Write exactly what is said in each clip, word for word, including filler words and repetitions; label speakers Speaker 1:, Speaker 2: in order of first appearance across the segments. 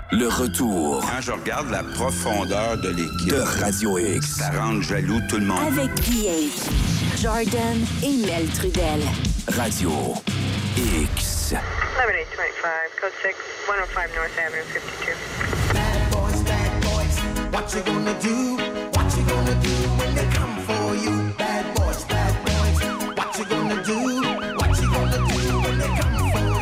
Speaker 1: Le retour.
Speaker 2: Quand je regarde la profondeur de l'équipe
Speaker 1: de Radio X,
Speaker 2: ça rend jaloux tout le monde.
Speaker 3: Avec P H, Jordan et Mel Trudel.
Speaker 1: Radio X.
Speaker 4: eleven eight twenty-five, code six, one oh five North Avenue, fifty-two.
Speaker 5: Bad boys, bad boys, what you gonna do? What you gonna do when they come for you? Bad boys, bad boys, what you gonna do? What you gonna do when they come for you?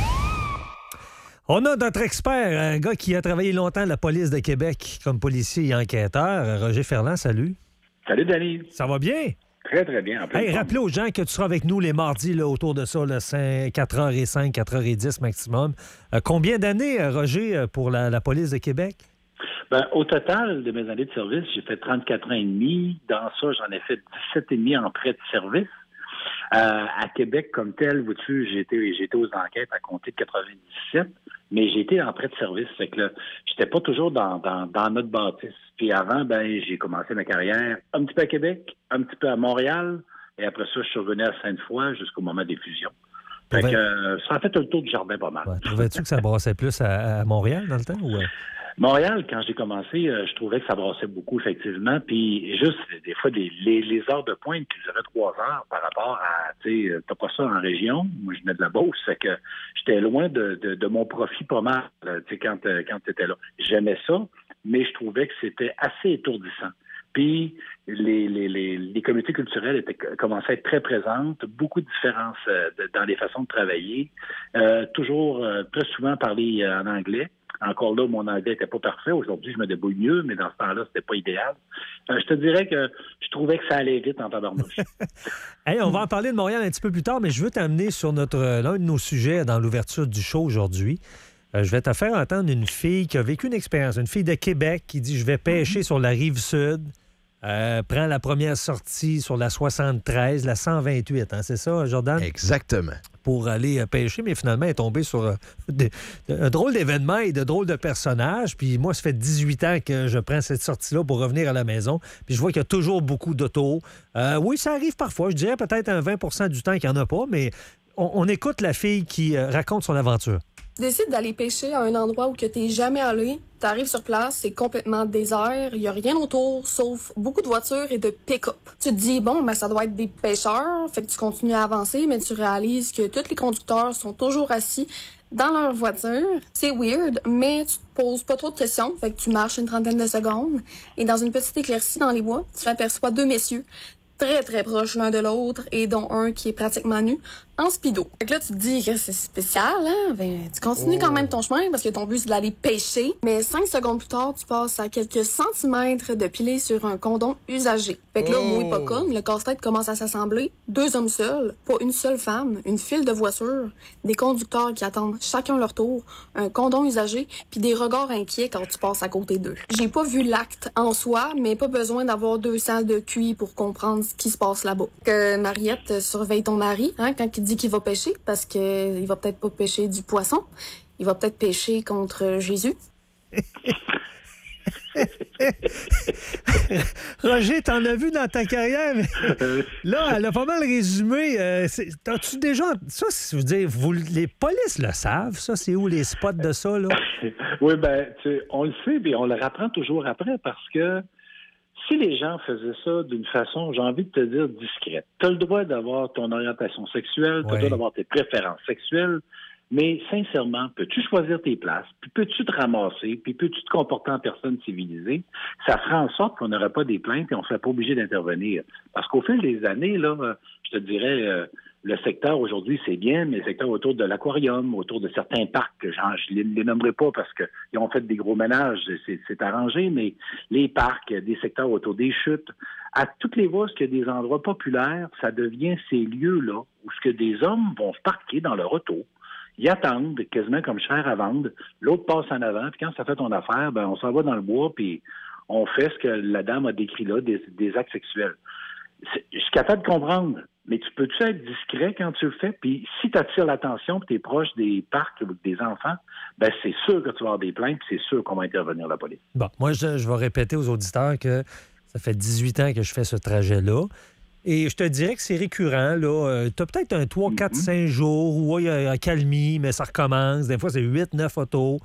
Speaker 6: On a notre expert, un gars qui a travaillé longtemps à la police de Québec comme policier et enquêteur, Roger Ferland, salut.
Speaker 7: Salut, Danny.
Speaker 6: Ça va bien?
Speaker 7: Très, très bien. En
Speaker 6: Hey, rappelez aux gens que tu seras avec nous les mardis là, autour de ça, là, quatre heures cinq, quatre heures dix maximum. Euh, combien d'années, Roger, pour la, la police de Québec?
Speaker 7: Ben, au total de mes années de service, j'ai fait trente-quatre ans et demi. Dans ça, j'en ai fait dix-sept et demi en prêt de service. Euh, à Québec, comme tel, vois-tu, j'ai été, j'ai été aux enquêtes à compter de quatre-vingt-dix-sept, mais j'ai été en prêt de service. Fait que là, j'étais pas toujours dans, dans, dans notre bâtisse. Puis avant, ben, j'ai commencé ma carrière un petit peu à Québec, un petit peu à Montréal, et après ça, je suis revenu à Sainte-Foy jusqu'au moment des fusions. Fait
Speaker 6: Trouvais...
Speaker 7: que euh, ça a fait le tour du jardin pas mal.
Speaker 6: Ouais, trouvais-tu que ça brassait plus à, à Montréal dans le temps? Ou...
Speaker 7: Montréal, quand j'ai commencé, euh, je trouvais que ça brassait beaucoup, effectivement. Puis juste, des fois, les, les, les heures de pointe qui duraient trois heures par rapport à, tu sais, t'as pas ça en région. Moi, je venais de la Beauce, fait que j'étais loin de, de, de mon profit pas mal, tu sais, quand, quand t'étais là. J'aimais ça, mais je trouvais que c'était assez étourdissant. Puis les, les, les, les communautés culturelles étaient, commençaient à être très présentes, beaucoup de différences euh, de, dans les façons de travailler, euh, toujours euh, très souvent parler euh, en anglais. Encore là, mon anglais n'était pas parfait. Aujourd'hui, je me débrouille mieux, mais dans ce temps-là, c'était pas idéal. Euh, je te dirais que je trouvais que ça allait vite en tabarnouche.
Speaker 6: Hey, on va en parler de Montréal un petit peu plus tard, mais je veux t'amener sur notre l'un de nos sujets dans l'ouverture du show aujourd'hui. Euh, je vais te faire entendre une fille qui a vécu une expérience, une fille de Québec qui dit « Je vais pêcher sur la rive sud ». Euh, prend la première sortie sur la soixante-treize, la cent vingt-huit, hein, c'est ça, Jordan?
Speaker 8: Exactement.
Speaker 6: Pour aller euh, pêcher, mais finalement, elle est tombée sur euh, de, de, un drôle d'événement et de drôles de personnages. Puis moi, ça fait dix-huit ans que je prends cette sortie-là pour revenir à la maison. Puis je vois qu'il y a toujours beaucoup d'autos. Euh, oui, ça arrive parfois. Je dirais peut-être un vingt pour cent du temps qu'il n'y en a pas, mais on, on écoute la fille qui euh, raconte son aventure.
Speaker 9: Tu décides d'aller pêcher à un endroit où tu n'es jamais allé. Tu arrives sur place, c'est complètement désert, il n'y a rien autour sauf beaucoup de voitures et de pick-up. Tu te dis, bon, ben, ça doit être des pêcheurs, fait que tu continues à avancer, mais tu réalises que tous les conducteurs sont toujours assis dans leur voiture. C'est weird, mais tu te poses pas trop de questions, fait que tu marches une trentaine de secondes, et dans une petite éclaircie dans les bois, tu aperçois deux messieurs très, très proches l'un de l'autre, et dont un qui est pratiquement nu, en speedo. Fait que là, tu te dis que c'est spécial, hein? Ben, tu continues quand même ton chemin, parce que ton but, c'est d'aller pêcher. Mais cinq secondes plus tard, tu passes à quelques centimètres de piler sur un condom usagé. Fait que là,
Speaker 8: Oh.
Speaker 9: mouille pas comme, le casse-tête commence à s'assembler. Deux hommes seuls, pas une seule femme, une file de voitures, des conducteurs qui attendent chacun leur tour, un condom usagé, puis des regards inquiets quand tu passes à côté d'eux. J'ai pas vu l'acte en soi, mais pas besoin d'avoir deux salles de Q I pour comprendre ce qui se passe là-bas. Que Mariette surveille ton mari, hein, quand il dit qu'il va pêcher, parce que il va peut-être pas pêcher du poisson, il va peut-être pêcher contre Jésus.
Speaker 6: Roger, t'en as vu dans ta carrière, mais là, elle a pas mal résumé. Euh, c'est- T'as-tu déjà... Ça, je veux dire, vous, les polices le savent, ça, c'est où les spots de ça, là?
Speaker 7: Oui, ben, tu sais, on le sait, mais on le rapprend toujours après parce que si les gens faisaient ça d'une façon, j'ai envie de te dire, discrète, tu as le droit d'avoir ton orientation sexuelle, tu as
Speaker 6: Ouais.
Speaker 7: le droit d'avoir tes préférences sexuelles, mais sincèrement, peux-tu choisir tes places, puis peux-tu te ramasser, puis peux-tu te comporter en personne civilisée? Ça fera en sorte qu'on n'aurait pas des plaintes et on ne serait pas obligé d'intervenir. Parce qu'au fil des années, là, euh, je te dirais, euh, le secteur aujourd'hui, c'est bien, mais le secteur autour de l'aquarium, autour de certains parcs, que genre, je ne les, les nommerai pas parce qu'ils ont fait des gros ménages, c'est, c'est arrangé, mais les parcs, des secteurs autour des chutes, à toutes les fois, ce qu'il y a des endroits populaires, ça devient ces lieux-là où ce que des hommes vont se parquer dans leur auto. Ils attendent quasiment comme cher à vendre. L'autre passe en avant, puis quand ça fait ton affaire, ben on s'en va dans le bois, puis on fait ce que la dame a décrit là, des, des actes sexuels. C'est, je suis capable de comprendre, mais tu peux-tu être discret quand tu le fais? Puis si tu attires l'attention, puis tu es proche des parcs ou des enfants, ben c'est sûr que tu vas avoir des plaintes, puis c'est sûr qu'on va intervenir la police.
Speaker 6: Bon, moi, je, je vais répéter aux auditeurs que ça fait dix-huit ans que je fais ce trajet-là. Et je te dirais que c'est récurrent. Là. Tu as peut-être un trois, quatre, cinq jours où il y a un accalmie, mais ça recommence. Des fois, c'est huit, neuf autos.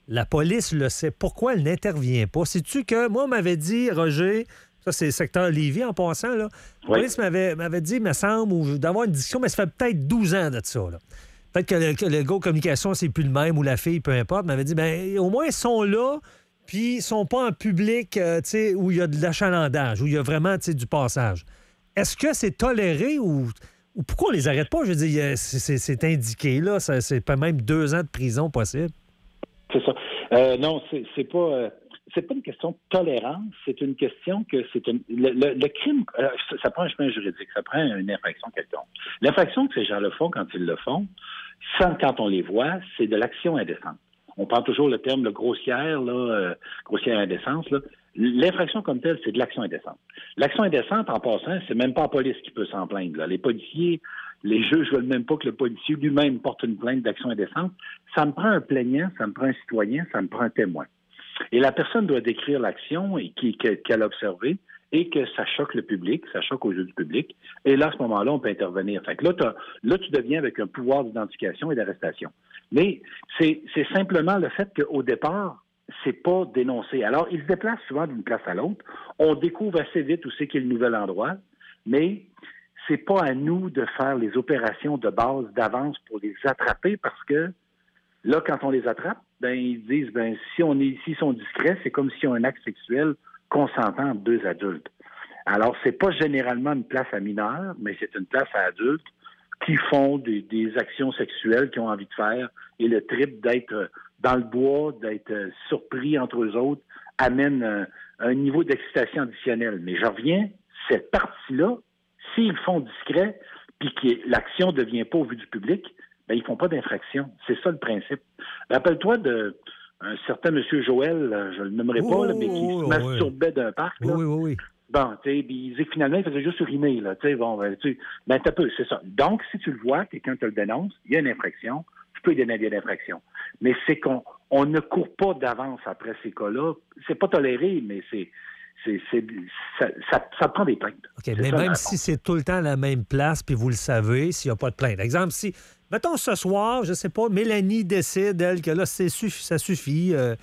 Speaker 6: La police le sait. Pourquoi elle n'intervient pas? Sais-tu que moi, on m'avait dit, Roger, ça c'est le secteur Lévis en passant, là. La
Speaker 7: Oui.
Speaker 6: police m'avait, m'avait dit, il me semble, ou d'avoir une discussion, mais ça fait peut-être douze ans de ça, là. Peut-être que le, que le gars de communication, c'est plus le même, ou la fille, peu importe, m'avait dit, ben au moins, ils sont là, puis ils sont pas en public, euh, tu sais, où il y a de l'achalandage, où il y a vraiment, tu sais, du passage. Est-ce que c'est toléré ou, ou pourquoi on les arrête pas? Je veux dire, c'est, c'est, c'est indiqué, là, ça, c'est pas même deux ans de prison possible.
Speaker 7: C'est ça. Euh, non, c'est, c'est pas... Euh... C'est pas une question de tolérance, c'est une question que c'est une, le, le, le crime, euh, ça, ça prend un chemin juridique, ça prend une infraction quelconque. L'infraction que ces gens le font quand ils le font, sans quand on les voit, c'est de l'action indécente. On prend toujours le terme le grossière, là, euh, grossière indécence. Là. L'infraction comme telle, c'est de l'action indécente. L'action indécente, en passant, c'est même pas la police qui peut s'en plaindre. Là. Les policiers, les juges veulent même pas que le policier lui-même porte une plainte d'action indécente. Ça me prend un plaignant, ça me prend un citoyen, ça me prend un témoin. Et la personne doit décrire l'action et qui, qu'elle a observée et que ça choque le public, ça choque aux yeux du public. Et là, à ce moment-là, on peut intervenir. Fait que là, t'as, là, tu deviens avec un pouvoir d'identification et d'arrestation. Mais c'est, c'est simplement le fait qu'au départ, c'est pas dénoncé. Alors, ils se déplacent souvent d'une place à l'autre. On découvre assez vite où c'est qu'il y a le nouvel endroit, mais c'est pas à nous de faire les opérations de base d'avance pour les attraper parce que là, quand on les attrape, ben ils disent, ben si on est, s'ils sont discrets, c'est comme s'ils ont un acte sexuel consentant entre deux adultes. Alors, c'est pas généralement une place à mineurs, mais c'est une place à adultes qui font des, des actions sexuelles qu'ils ont envie de faire. Et le trip d'être dans le bois, d'être surpris entre eux autres, amène un, un niveau d'excitation additionnel. Mais je reviens, cette partie-là, s'ils font discret, puis que l'action ne devient pas au vu du public, ben, ils font pas d'infraction. C'est ça le principe. Rappelle-toi de un certain monsieur Joël, je le nommerai pas, oh, là, mais qui oh, se masturbait oh, d'un parc. Là.
Speaker 6: Oui, oui, oui.
Speaker 7: Bon, tu sais, il disait que finalement, il faisait juste uriner, là. Tu sais, bon, ben, tu ben, t'as peu, c'est ça. Donc, si tu le vois, quelqu'un te le dénonce, il y a une infraction, tu peux lui donner un billet d'infraction. Mais c'est qu'on on ne court pas d'avance après ces cas-là. C'est pas toléré, mais c'est. C'est, c'est, ça, ça, ça prend des plaintes.
Speaker 6: OK, mais ça, même si c'est tout le temps la même place, puis vous le savez, s'il n'y a pas de plainte. Exemple, si, mettons, ce soir, je ne sais pas, Mélanie décide, elle, que là, c'est, ça suffit, euh,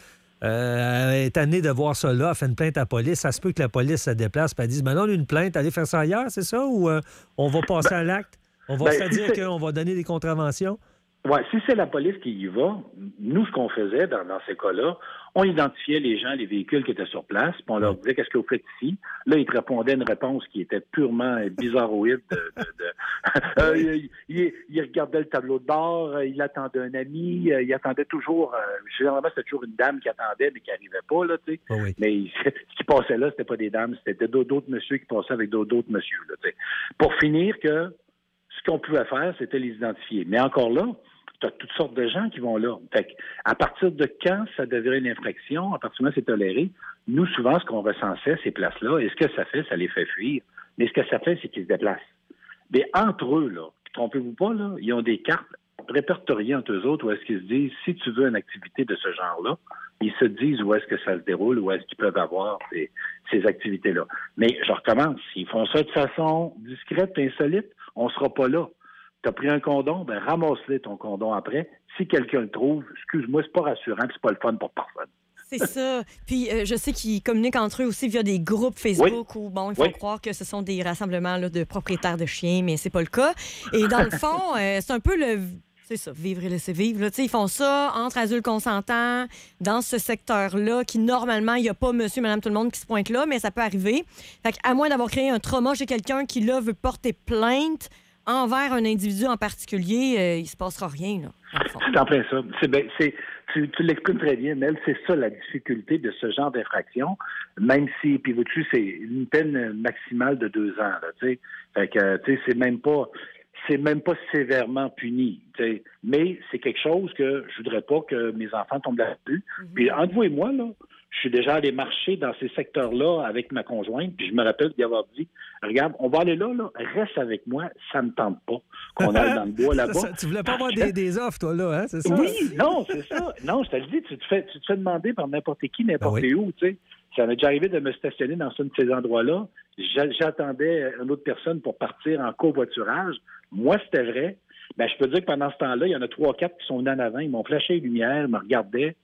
Speaker 6: euh, elle est tannée de voir ça là, elle fait une plainte à la police, ça se peut que la police se déplace, puis elle dise, maintenant, on a une plainte, allez faire ça ailleurs, c'est ça? Ou euh, on va passer ben, à l'acte? On va ben, se dire si qu'on va donner des contraventions?
Speaker 7: Oui, si c'est la police qui y va, nous, ce qu'on faisait dans, dans ces cas-là, on identifiait les gens, les véhicules qui étaient sur place, puis on leur disait « Qu'est-ce que vous faites ici? » Là, ils te répondaient une réponse qui était purement bizarroïde. De, de, de... euh, il, il, il regardait le tableau de bord, il attendait un ami, il attendait toujours... Euh, généralement, c'était toujours une dame qui attendait, mais qui n'arrivait pas, là, tu sais. Oh oui. Mais ce qui passait là, c'était pas des dames, c'était d'autres, d'autres messieurs qui passaient avec d'autres, d'autres messieurs, là, tu sais. Pour finir que ce qu'on pouvait faire, c'était les identifier. Mais encore là, tu as toutes sortes de gens qui vont là. Fait à partir de quand ça devient une infraction, à partir du moment où c'est toléré, nous, souvent, ce qu'on recensait, ces places-là, et ce que ça fait, ça les fait fuir. Mais ce que ça fait, c'est qu'ils se déplacent. Mais entre eux, là, trompez-vous pas, là, ils ont des cartes répertoriées entre eux autres où est-ce qu'ils se disent, si tu veux une activité de ce genre-là, ils se disent où est-ce que ça se déroule, où est-ce qu'ils peuvent avoir ces, ces activités-là. Mais je recommence, s'ils font ça de façon discrète et insolite, on ne sera pas là. T'as pris un condom, ben ramasse-le ton condom après. Si quelqu'un le trouve, excuse-moi, c'est pas rassurant, puis c'est pas le fun pour personne.
Speaker 8: C'est ça. Puis euh, je sais qu'ils communiquent entre eux aussi via des groupes Facebook oui. où bon, ils font oui. croire que ce sont des rassemblements là, de propriétaires de chiens, mais c'est pas le cas. Et dans le fond, euh, c'est un peu le c'est ça, vivre et laisser vivre. Là. Ils font ça entre adultes consentants, dans ce secteur-là, qui normalement, il n'y a pas monsieur, madame, tout le monde qui se pointe là, mais ça peut arriver. Fait qu'à moins d'avoir créé un trauma chez quelqu'un qui, là, veut porter plainte envers un individu en particulier, euh, il ne se passera rien. Là,
Speaker 7: c'est en plein ça. C'est, ben, c'est, tu, tu l'exprimes très bien, Mel. C'est ça la difficulté de ce genre d'infraction, même si, puis vois-tu, c'est une peine maximale de deux ans. Là, t'sais. Fait que, tu sais, c'est même pas... c'est même pas sévèrement puni. T'sais. Mais c'est quelque chose que je voudrais pas que mes enfants tombent là-dessus. Mm-hmm. Puis entre vous et moi, là, je suis déjà allé marcher dans ces secteurs-là avec ma conjointe, puis je me rappelle d'y avoir dit, regarde, on va aller là, là, reste avec moi, ça me tente pas qu'on aille dans le bois là-bas.
Speaker 6: Ça, tu voulais pas avoir des, des offres, toi, là, hein, c'est ça?
Speaker 7: Oui, non, c'est ça. Non, je te le dis, tu te fais, tu te fais demander par n'importe qui, n'importe ben oui. où, tu sais. Ça m'est déjà arrivé de me stationner dans un de ces endroits-là. J'attendais une autre personne pour partir en covoiturage. Moi, c'était vrai. Ben, je peux dire que pendant ce temps-là, il y en a trois, quatre qui sont venus en avant. Ils m'ont flashé les lumières, ils me regardaient.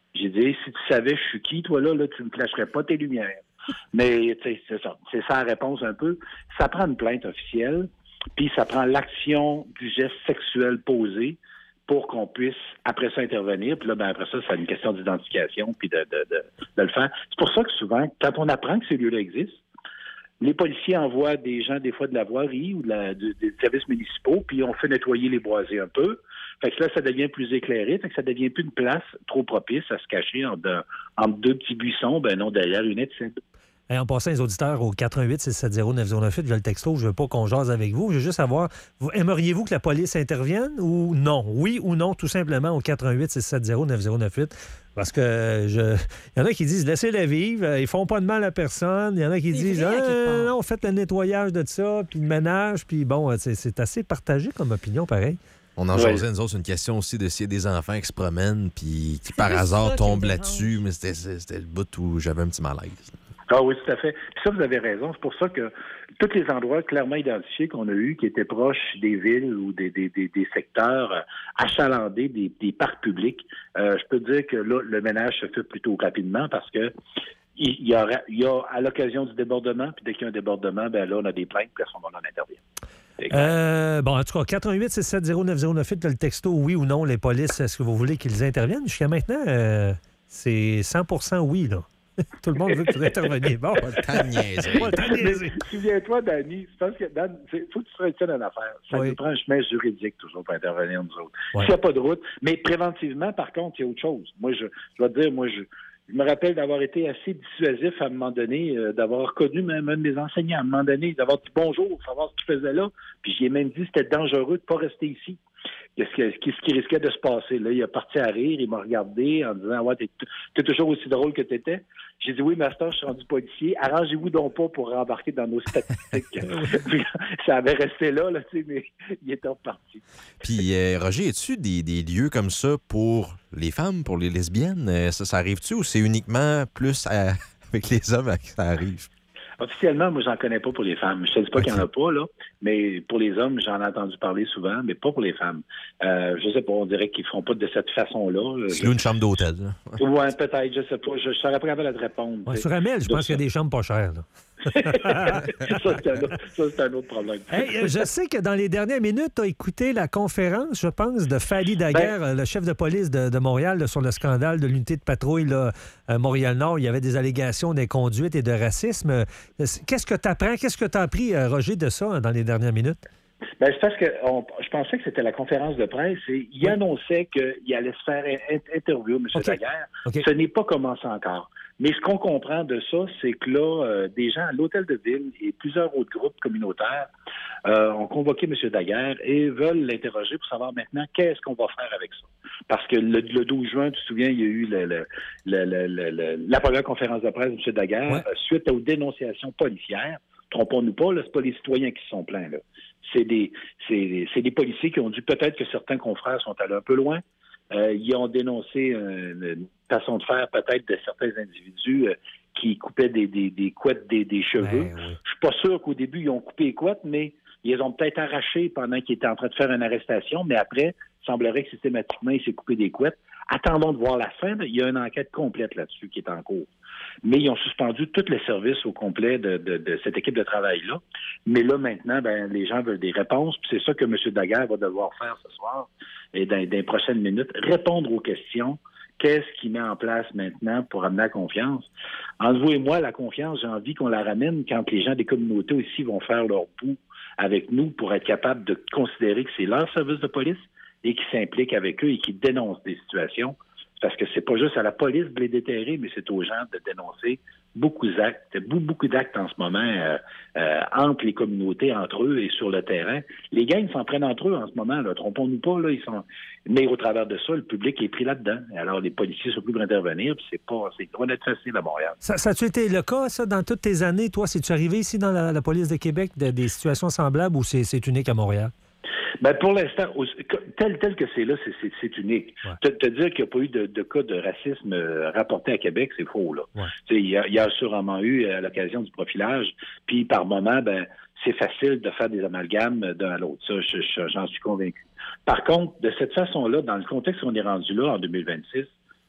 Speaker 7: J'ai dit, si tu savais je suis qui, toi, là, là tu ne me flasherais pas tes lumières. Mais, tu sais, c'est ça. C'est ça la réponse un peu. Ça prend une plainte officielle, puis ça prend l'action du geste sexuel posé pour qu'on puisse, après ça, intervenir. Puis là, ben, après ça, c'est une question d'identification, puis de, de, de, de le faire. C'est pour ça que souvent, quand on apprend que ces lieux-là existent, les policiers envoient des gens, des fois, de la voirie ou de la, de, des services municipaux, puis on fait nettoyer les boisés un peu. Fait que là, ça devient plus éclairé, fait que ça devient plus une place trop propice à se cacher entre, entre deux petits buissons, ben non, derrière une étienne.
Speaker 6: Hey, en passant les auditeurs au quatre un huit six sept zéro neuf zéro neuf huit, je le texto, je veux pas qu'on jase avec vous. Je veux juste savoir, vous, aimeriez-vous que la police intervienne ou non? Oui ou non, tout simplement, au quatre un huit six sept zéro neuf zéro neuf huit. Parce que je... il y en a qui disent laissez-les vivre, ils font pas de mal à personne. Il y en a qui
Speaker 8: C'est
Speaker 6: disent
Speaker 8: vrai, à quelque
Speaker 6: ah,
Speaker 8: part.
Speaker 6: non, faites le nettoyage de ça, puis le ménage, puis bon, c'est, c'est assez partagé comme opinion, pareil.
Speaker 10: On en
Speaker 7: Ouais.
Speaker 10: jasait, nous autres, c'est une question aussi de s'il y a des enfants qui se promènent puis qui, par
Speaker 8: juste
Speaker 10: hasard,
Speaker 8: ça qui me
Speaker 10: tombent
Speaker 8: dérange.
Speaker 10: là-dessus. Mais c'était, c'était le bout où j'avais un petit malaise.
Speaker 7: Ah oui, tout à fait. Puis ça, vous avez raison. C'est pour ça que tous les endroits clairement identifiés qu'on a eus, qui étaient proches des villes ou des, des, des, des secteurs euh, achalandés, des, des parcs publics, euh, je peux dire que là, le ménage se fait plutôt rapidement parce que il y, aura, il y a, à l'occasion du débordement, puis dès qu'il y a un débordement, ben là, on a des plaintes, puis à ce moment-là, on intervient.
Speaker 6: Euh, bon, en tout cas, quatre un huit six sept zéro neuf zéro neuf huit, le texto, oui ou non, les polices, est-ce que vous voulez qu'ils interviennent? Jusqu'à maintenant, euh, c'est cent pour cent oui, là. Tout le monde veut que tu interveniez. Bon,
Speaker 10: Tant de niaiserie.
Speaker 6: ouais, t'as niaisé.
Speaker 7: Souviens-toi, Danny, c'est parce que Dan, il faut que tu te retiennes une affaire. Ça
Speaker 6: Oui.
Speaker 7: nous prend un chemin juridique toujours pour intervenir, nous autres.
Speaker 6: Ouais.
Speaker 7: S'il n'y a pas de route. Mais préventivement, par contre, il y a autre chose. Moi, je, je dois te dire, moi, je, je me rappelle d'avoir été assez dissuasif à un moment donné, euh, d'avoir reconnu même un de mes enseignants à un moment donné, d'avoir dit bonjour, savoir ce qu'il faisait là. Puis j'ai même dit que c'était dangereux de ne pas rester ici. Qu'est-ce, que, qu'est-ce qui risquait de se passer? Là, il a parti à rire, il m'a regardé en disant ouais, t'es, t'es toujours aussi drôle que t'étais. J'ai dit oui, master, je suis rendu policier. Arrangez-vous donc pas pour rembarquer dans nos statistiques. Puis, ça avait resté là, là tu sais, mais il était reparti.
Speaker 10: Puis, euh, Roger, as-tu des, des lieux comme ça pour les femmes, pour les lesbiennes? Euh, Ça, ça arrive-tu ou c'est uniquement plus à- avec les hommes à qui ça arrive?
Speaker 7: Officiellement, moi, j'en connais pas pour les femmes. Je te dis pas
Speaker 10: Ok.
Speaker 7: qu'il y en a pas, là, mais pour les hommes, j'en ai entendu parler souvent, mais pas pour les femmes. Euh, je sais pas, on dirait qu'ils font pas de cette façon-là.
Speaker 10: Tu loues une chambre d'hôtel. là.
Speaker 7: Ouais, peut-être, je sais pas. Je, je serais pas capable de te répondre.
Speaker 6: Ouais,
Speaker 7: tu sais.
Speaker 6: sur Amel, je
Speaker 7: De
Speaker 6: pense qu'il y a
Speaker 7: ça.
Speaker 6: des chambres pas chères. Là.
Speaker 7: ça, c'est un autre, ça, c'est un autre problème.
Speaker 6: Hey, euh, je sais que dans les dernières minutes, tu as écouté la conférence, je pense, de Fadi Daguerre, euh, le chef de police de, de Montréal, là, sur le scandale de l'unité de patrouille là, euh, Montréal-Nord. Il y avait des allégations d'inconduite et de racisme. Euh, Qu'est-ce que tu apprends? Qu'est-ce que tu as appris, euh, Roger, de ça hein, dans les dernières minutes?
Speaker 7: Ben, c'est parce que on- je pensais que c'était la conférence de presse et il
Speaker 6: Oui.
Speaker 7: annonçait qu'il allait se faire in- interviewer, M.
Speaker 6: OK.
Speaker 7: Daguerre.
Speaker 6: OK.
Speaker 7: Ce n'est pas commencé encore. Mais ce qu'on comprend de ça, c'est que là, euh, des gens à l'Hôtel de Ville et plusieurs autres groupes communautaires euh, ont convoqué M. Daguerre et veulent l'interroger pour savoir maintenant qu'est-ce qu'on va faire avec ça. Parce que le, le douze juin, tu te souviens, il y a eu le, le, le, le, le, le- la première conférence de presse de M. Daguerre
Speaker 6: Ouais.
Speaker 7: euh, suite aux dénonciations policières. Trompons-nous pas, là, c'est pas les citoyens qui se sont plaints, là. C'est des, c'est, c'est des policiers qui ont dû, peut-être que certains confrères sont allés un peu loin. Euh, ils ont dénoncé euh, une façon de faire peut-être de certains individus euh, qui coupaient des, des, des couettes des, des cheveux.
Speaker 6: Ben, oui.
Speaker 7: Je suis pas sûr qu'au début, ils ont coupé les couettes, mais ils les ont peut-être arrachées pendant qu'ils étaient en train de faire une arrestation, mais après, il semblerait que systématiquement, il s'est coupé des couettes. Attendons de voir la fin. Il y a une enquête complète là-dessus qui est en cours. Mais ils ont suspendu tous les services au complet de, de, de cette équipe de travail-là. Mais là, maintenant, ben, les gens veulent des réponses. Puis c'est ça que M. Daguerre va devoir faire ce soir et dans, dans les prochaines minutes, répondre aux questions. Qu'est-ce qu'il met en place maintenant pour amener la confiance? Entre vous et moi, la confiance, j'ai envie qu'on la ramène quand les gens des communautés aussi vont faire leur bout avec nous pour être capables de considérer que c'est leur service de police et qui s'impliquent avec eux et qui dénoncent des situations. Parce que c'est pas juste à la police de les déterrer, mais c'est aux gens de dénoncer beaucoup d'actes, beaucoup d'actes en ce moment euh, euh, entre les communautés, entre eux et sur le terrain. Les gangs s'en prennent entre eux en ce moment, là, trompons-nous pas, là, ils sont. Mais au travers de ça, le public est pris là-dedans. Alors les policiers sont plus pour intervenir, puis c'est pas, c'est loin d'être facile à Montréal.
Speaker 6: Ça, ça a-tu été le cas, ça, dans toutes tes années? Toi, c'est-tu arrivé ici dans la, la police de Québec de, des situations semblables ou c'est, c'est unique à Montréal?
Speaker 7: Ben pour l'instant, au- tel, tel que c'est là, c'est, c'est, c'est unique.
Speaker 6: Ouais.
Speaker 7: Te, te dire qu'il n'y a pas eu de, de cas de racisme euh, rapporté à Québec, c'est faux, là.
Speaker 6: Ouais.
Speaker 7: Tu sais, Il y, a, il y a sûrement eu à l'occasion du profilage, puis par moment, ben c'est facile de faire des amalgames d'un à l'autre. Ça, je- je- j'en suis convaincu. Par contre, de cette façon-là, dans le contexte où on est rendu là, en deux mille vingt-six,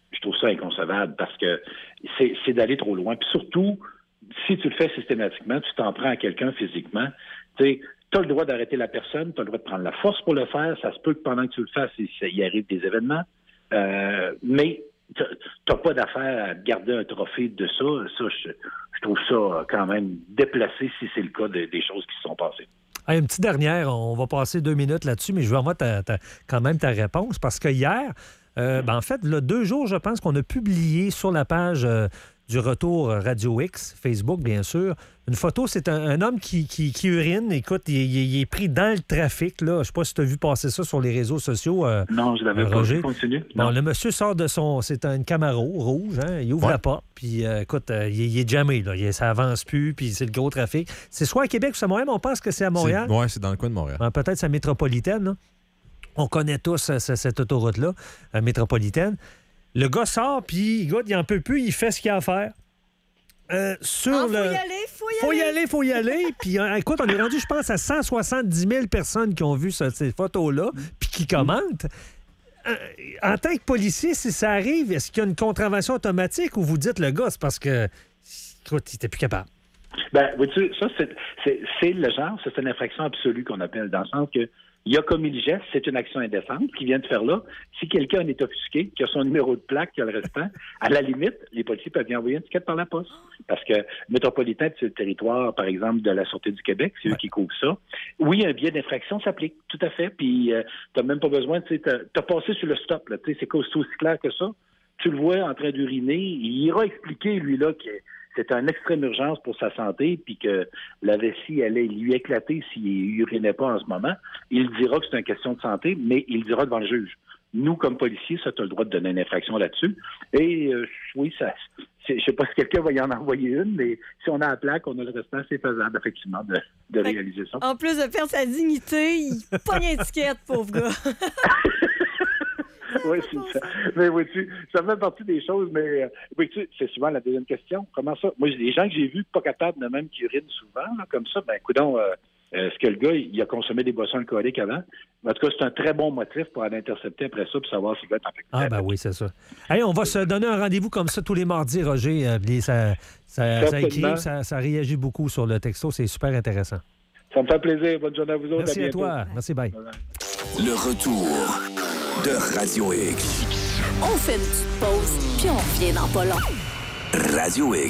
Speaker 7: je trouve ça inconcevable parce que c'est, c'est d'aller trop loin. Puis surtout, si tu le fais systématiquement, tu t'en prends à quelqu'un physiquement, tu sais, tu as le droit d'arrêter la personne, tu as le droit de prendre la force pour le faire. Ça se peut que pendant que tu le fasses, il, il arrive des événements. Euh, mais tu n'as pas d'affaire à garder un trophée de ça. Ça, je, je trouve ça quand même déplacé si c'est le cas de, des choses qui se sont passées.
Speaker 6: Hey, une petite dernière, on va passer deux minutes là-dessus, mais je veux avoir ta, ta, quand même ta réponse parce que hier, euh, ben en fait, là, deux jours, je pense qu'on a publié sur la page euh, du Retour Radio X, Facebook, bien sûr, une photo. C'est un, un homme qui, qui, qui urine. Écoute, il, il, il est pris dans le trafic. Là. Je ne sais pas si tu as vu passer ça sur les réseaux sociaux. Euh,
Speaker 7: non, je l'avais
Speaker 6: Roger.
Speaker 7: pas. Continue.
Speaker 6: Bon,
Speaker 7: Non.
Speaker 6: le monsieur sort de son... C'est un Camaro rouge. Hein? Il ouvre
Speaker 10: Ouais.
Speaker 6: la porte. Puis, euh, écoute, euh, il, il est jamais. Là. Il, ça avance plus. Puis, c'est le gros trafic. C'est soit à Québec ou c'est à Montréal, mais on pense que c'est à Montréal.
Speaker 10: Oui, c'est dans le coin de Montréal.
Speaker 6: Ben, peut-être c'est à métropolitaine. Là. On connaît tous euh, c- cette autoroute-là, euh, métropolitaine. Le gars sort, puis écoute, il en peut plus, il fait ce qu'il a à faire. Euh, sur
Speaker 8: Ah, faut
Speaker 6: le...
Speaker 8: y aller, faut y
Speaker 6: Faut y
Speaker 8: aller.
Speaker 6: aller, faut y aller. Puis euh, écoute, on est rendu, je pense, à cent soixante-dix mille personnes qui ont vu ce- ces photos-là, puis qui commentent. Euh, en tant que policier, si ça arrive, est-ce qu'il y a une contravention automatique ou vous dites le gars, c'est parce que, écoute, il était plus capable?
Speaker 7: Ben, vois-tu, ça, c'est, c'est, c'est le genre, c'est une infraction absolue qu'on appelle, dans le sens que il a commis le geste, c'est une action indécente qu'il vient de faire là. Si quelqu'un est offusqué, qui a son numéro de plaque, qui a le restant, à la limite, les policiers peuvent lui envoyer une ticket par la poste. Parce que métropolitain, c'est le territoire, par exemple, de la Sûreté du Québec, c'est eux qui couvrent ça. Oui, un biais d'infraction s'applique, tout à fait. Puis, euh, t'as même pas besoin, tu sais, t'as, t'as passé sur le stop, là, tu sais, c'est aussi clair que ça. Tu le vois en train d'uriner, il ira expliquer, lui, là, que c'est une extrême urgence pour sa santé, puis que la vessie allait lui éclater s'il urinait pas en ce moment. Il dira que c'est une question de santé, mais il le dira devant le juge. Nous, comme policiers, ça, tu as le droit de donner une infraction là-dessus. Et euh, oui, ça, c'est, je sais pas si quelqu'un va y en envoyer une, mais si on a la plaque, on a le restant, c'est faisable, effectivement, de, de réaliser ça.
Speaker 8: En plus de perdre sa dignité, il pogne une étiquette, pauvre gars.
Speaker 7: Oui, c'est ça. Mais vois-tu, ça fait partie des choses, mais euh, vois-tu, c'est souvent la deuxième question. Comment ça? Moi, les gens que j'ai vus pas capables de même qui urinent souvent, là, comme ça, ben, coudonc, euh, est-ce que le gars, il a consommé des boissons alcooliques avant? En tout cas, c'est un très bon motif pour aller intercepter après ça pour savoir si le gars est en fait.
Speaker 6: Ah, ben oui, c'est ça. Hey, on va se donner un rendez-vous comme ça tous les mardis, Roger. Euh, puis ça, ça, ça écrit, ça, ça réagit beaucoup sur le texto. C'est super intéressant.
Speaker 7: Ça me fait plaisir. Bonne journée à vous autres.
Speaker 6: Merci
Speaker 7: à,
Speaker 6: à toi. Merci, bye.
Speaker 1: Le retour de Radio X.
Speaker 3: On fait une petite pause, puis on revient dans pas long.
Speaker 1: Radio X.